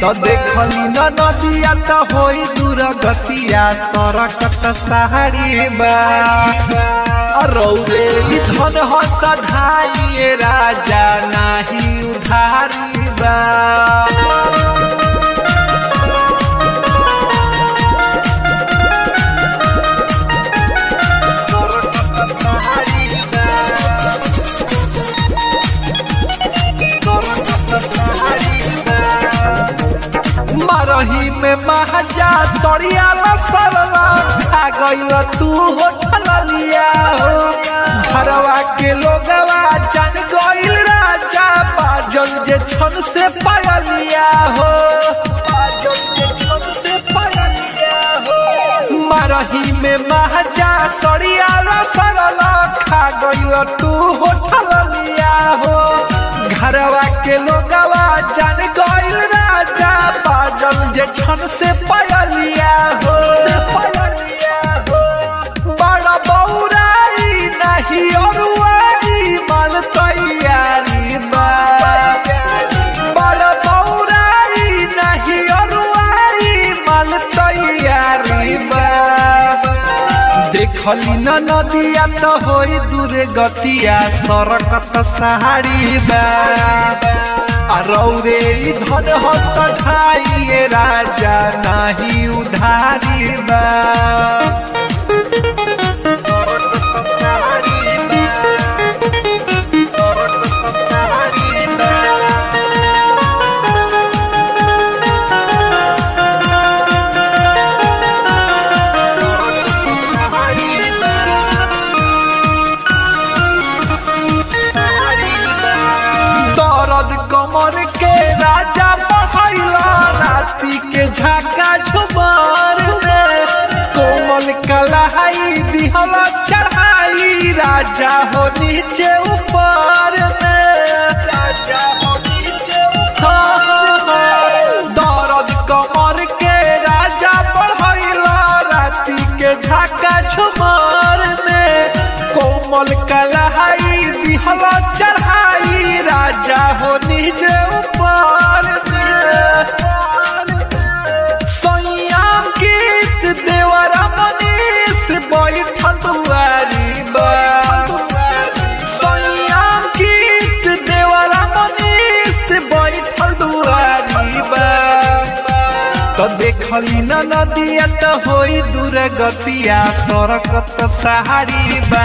तो देखली न नदिया तो होई दूर गतिया सरकत सहारी बा रौरे धन हो सधाई राजा नाही उधारी बा मरही में महाजा सरियाला सरला खा गइल तू होठल लिया हो घरवा के लोगवा जान गइल राजा बाजल जे छन से पायलिया हो बाजल जे छन से पायलिया हो मरही में महाजा सरियाला सरला खा गइल तू होठल लिया हो घरवा के लोगवा जान गइल राजा बाजल जे छन से पायलिया हो बड़ा बौराई नहीं अरुआई माल तैयारी बा बड़ा बौराई नहीं अरुआई माल तैयारी बा देखली न नदिया तो होई दूरे गतिया सरकत सहारी बा रौरे धन हो सधाई राजा नाही उधारी बा कमर के राजा बहैला राती के झाका झुमार में कोमल कलाई दिहल चढ़ाई राजा हो नीचे ऊपर में राजा हो नीचे दर्द कमर के राजा बढ़ैला राती के झाका झुमार में कोमल कलाई दिहल चढ़ाई राजा हो नीचे ऊपर संयाम गीत देवरा मनीष बैठल दुआरी बा संयाम गीत देवरा मनीष बैठल दुआरी बा तो देखली न नदिया तो होई दूर गतिया सरकत सहारी बा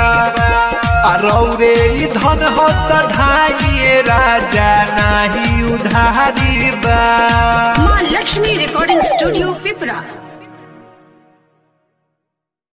रौरे धन हो सधाई राजा नाही उधारी बा। माँ लक्ष्मी रिकॉर्डिंग स्टूडियो पिपरा।